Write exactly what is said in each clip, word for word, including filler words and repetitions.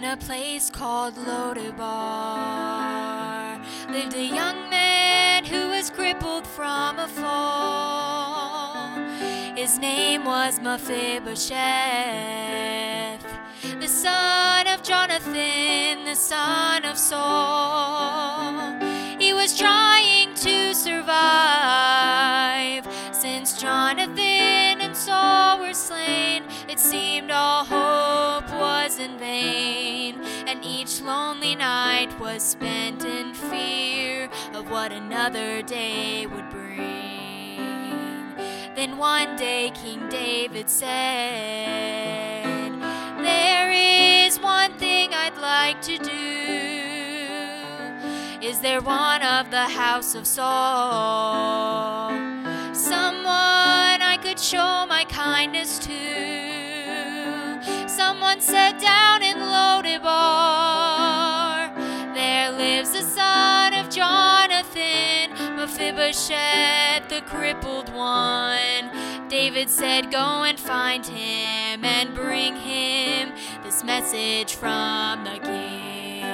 In a place called Lodebar lived a young man who was crippled from a fall. His name was Mephibosheth, the son of Jonathan, the son of Saul. He was trying to survive. Since Jonathan and Saul were slain, it seemed all hope was in vain, and each lonely night was spent in fear of what another day would bring. Then one day King David said, "There is one thing I'd like to do. Is there one of the house of Saul, someone I could show my kindness to? Someone set down in Lodebar. There lives the son of Jonathan, Mephibosheth, the crippled one." David said, "Go and find him and bring him this message from the king.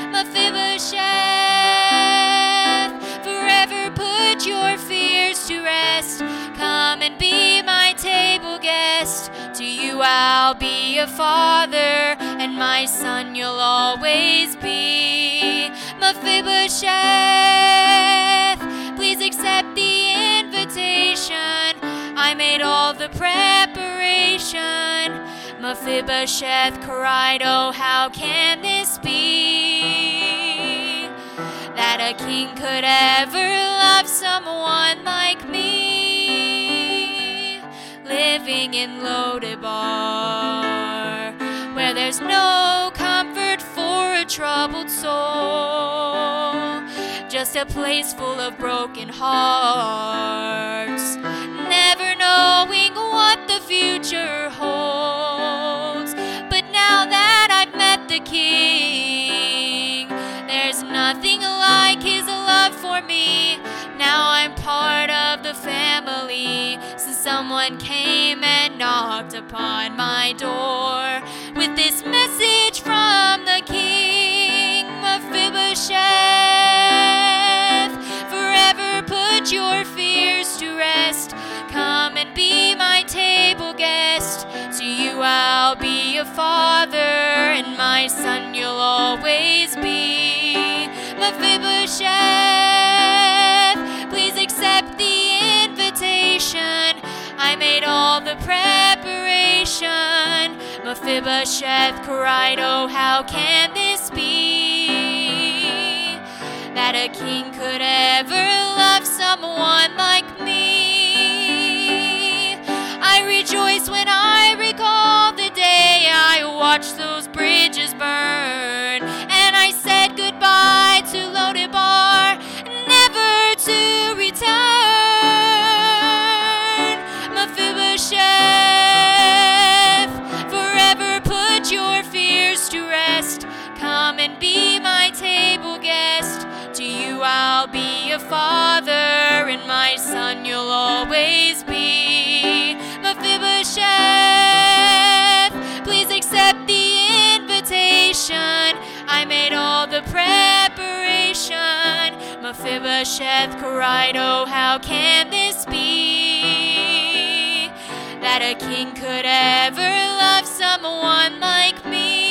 Mephibosheth, forever put your fears to rest. Come and be my table guest. To you I'll be a father, and my son you'll always be. Mephibosheth, please accept the invitation. I made all the preparation." Mephibosheth cried, "Oh, how can this be, that a king could ever love someone like me, living in Lodebar, where there's no comfort for a troubled soul, just a place full of broken hearts, never knowing what the future holds. But now that I've met the king, there's nothing like his love for me. Now I'm part of the family, since someone came and knocked upon my door with this message from the king. Mephibosheth, forever put your fears to rest. Come and be my table guest. To you I'll be a father, and my son you'll always be. Mephibosheth, please accept the invitation. I made all the preparation." Mephibosheth cried, "Oh, how can this be, that a king could ever love someone like me? I rejoice when I recall the day I watched those bridges burn, and I said goodbye to Lodebar, never to return. Mephibosheth, forever put your fears to rest. Come and be my table guest. To you I'll be a father, and my son you'll always be. Mephibosheth, please accept the invitation. I made all the preparation." Mephibosheth cried, "Oh, how can this be, that a king could ever love someone like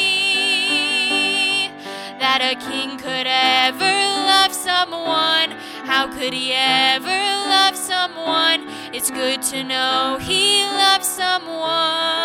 me? That a king could ever love someone. How could he ever love someone? It's good to know he loves someone."